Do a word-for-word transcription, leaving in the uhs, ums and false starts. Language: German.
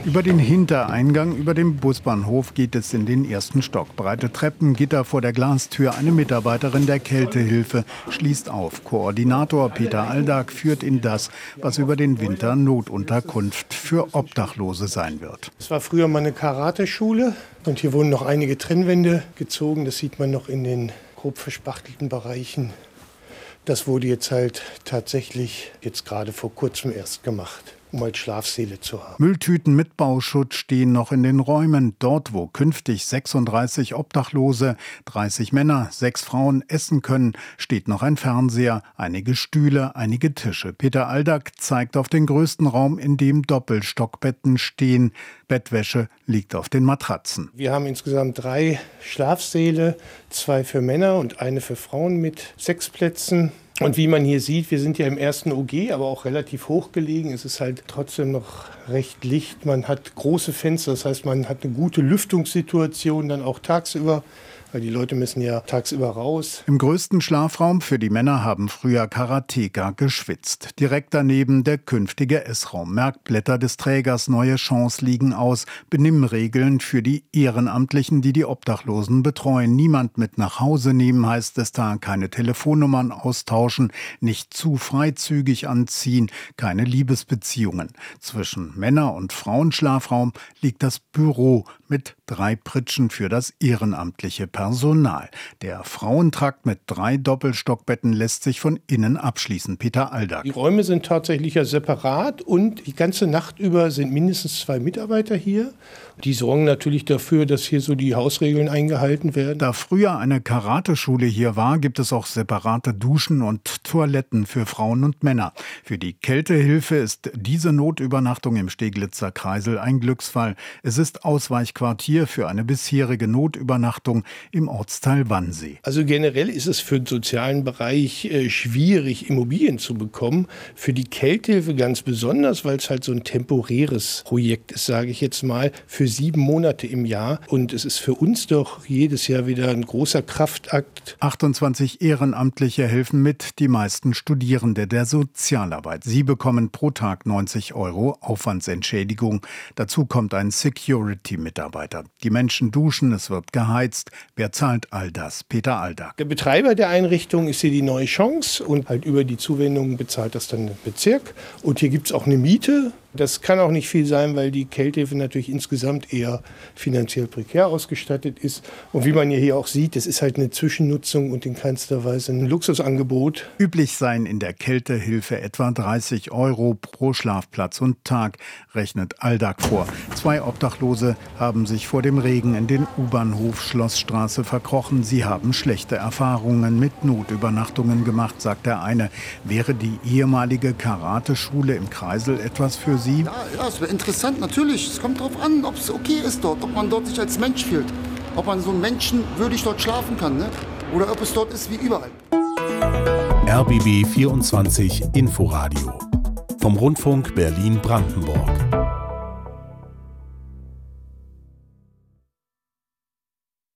Über den Hintereingang, über dem Busbahnhof geht es in den ersten Stock. Breite Treppen, Gitter vor der Glastür. Eine Mitarbeiterin der Kältehilfe schließt auf. Koordinator Peter Aldag führt in das, was über den Winter Notunterkunft für Obdachlose sein wird. Es war früher mal eine Karateschule und hier wurden noch einige Trennwände gezogen. Das sieht man noch in den grob verspachtelten Bereichen. Das wurde jetzt halt tatsächlich jetzt gerade vor kurzem erst gemacht, um als Schlafsäle zu haben. Mülltüten mit Bauschutz stehen noch in den Räumen. Dort, wo künftig sechsunddreißig Obdachlose, dreißig Männer, sechs Frauen essen können, steht noch ein Fernseher, einige Stühle, einige Tische. Peter Aldag zeigt auf den größten Raum, in dem Doppelstockbetten stehen. Bettwäsche liegt auf den Matratzen. Wir haben insgesamt drei Schlafsäle, zwei für Männer und eine für Frauen mit sechs Plätzen. Und wie man hier sieht, wir sind ja im ersten O G, aber auch relativ hoch gelegen. Es ist halt trotzdem noch recht licht. Man hat große Fenster, das heißt, man hat eine gute Lüftungssituation dann auch tagsüber, weil die Leute müssen ja tagsüber raus. Im größten Schlafraum für die Männer haben früher Karateka geschwitzt. Direkt daneben der künftige Essraum. Merkblätter des Trägers Neue Chance liegen aus. Benimmregeln für die Ehrenamtlichen, die die Obdachlosen betreuen. Niemand mit nach Hause nehmen, heißt es da. Keine Telefonnummern austauschen. Nicht zu freizügig anziehen. Keine Liebesbeziehungen. Zwischen Männer- und Frauenschlafraum liegt das Büro mit drei Pritschen für das ehrenamtliche Personal. Der Frauentrakt mit drei Doppelstockbetten lässt sich von innen abschließen. Peter Aldag. Die Räume sind tatsächlich ja separat und die ganze Nacht über sind mindestens zwei Mitarbeiter hier. Die sorgen natürlich dafür, dass hier so die Hausregeln eingehalten werden. Da früher eine Karateschule hier war, gibt es auch separate Duschen und Toiletten für Frauen und Männer. Für die Kältehilfe ist diese Notübernachtung im Steglitzer Kreisel ein Glücksfall. Es ist Ausweichquartier für eine bisherige Notübernachtung im Ortsteil Wannsee. Also generell ist es für den sozialen Bereich äh, schwierig, Immobilien zu bekommen. Für die Kältehilfe ganz besonders, weil es halt so ein temporäres Projekt ist, sage ich jetzt mal, für sieben Monate im Jahr. Und es ist für uns doch jedes Jahr wieder ein großer Kraftakt. achtundzwanzig Ehrenamtliche helfen mit, die meisten Studierende der Sozialarbeit. Sie bekommen pro Tag neunzig Euro Aufwandsentschädigung. Dazu kommt ein Security-Mitarbeiter. Die Menschen duschen, es wird geheizt. Wer zahlt all das? Peter Aldag. Der Betreiber der Einrichtung ist hier die Neue Chance und halt über die Zuwendungen bezahlt das dann der Bezirk. Und hier gibt es auch eine Miete. Das kann auch nicht viel sein, weil die Kältehilfe natürlich insgesamt eher finanziell prekär ausgestattet ist. Und wie man hier auch sieht, das ist halt eine Zwischennutzung und in keinster Weise ein Luxusangebot. Üblich seien in der Kältehilfe etwa dreißig Euro pro Schlafplatz und Tag, rechnet Aldag vor. Zwei Obdachlose haben sich vor dem Regen in den U-Bahnhof Schlossstraße verkrochen. Sie haben schlechte Erfahrungen mit Notübernachtungen gemacht, sagt der eine. Wäre die ehemalige Karateschule im Kreisel etwas für Sie? Ja, ja, es wäre interessant, natürlich. Es kommt darauf an, ob es okay ist dort, ob man dort sich als Mensch fühlt. Ob man so menschenwürdig dort schlafen kann, ne? Oder ob es dort ist wie überall. R B B vierundzwanzig Inforadio vom Rundfunk Berlin-Brandenburg.